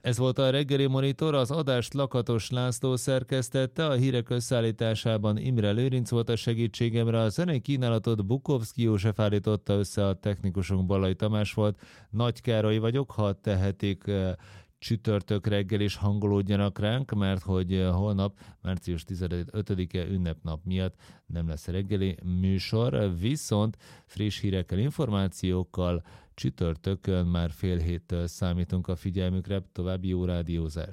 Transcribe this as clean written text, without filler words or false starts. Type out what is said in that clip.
Ez volt a reggeli monitor, az adást Lakatos László szerkesztette, a hírek összeállításában Imre Lőrinc volt a segítségemre, a zenei kínálatot Bukovszki József állította össze, a technikusunk Balai Tamás volt. Nagy Károly vagyok, ha tehetik, csütörtök reggel is hangolódjanak ránk, mert hogy holnap, március 15-e ünnepnap miatt nem lesz reggeli műsor, viszont friss hírekkel, információkkal csütörtökön már fél héttől számítunk a figyelmükre, további jó rádiózást.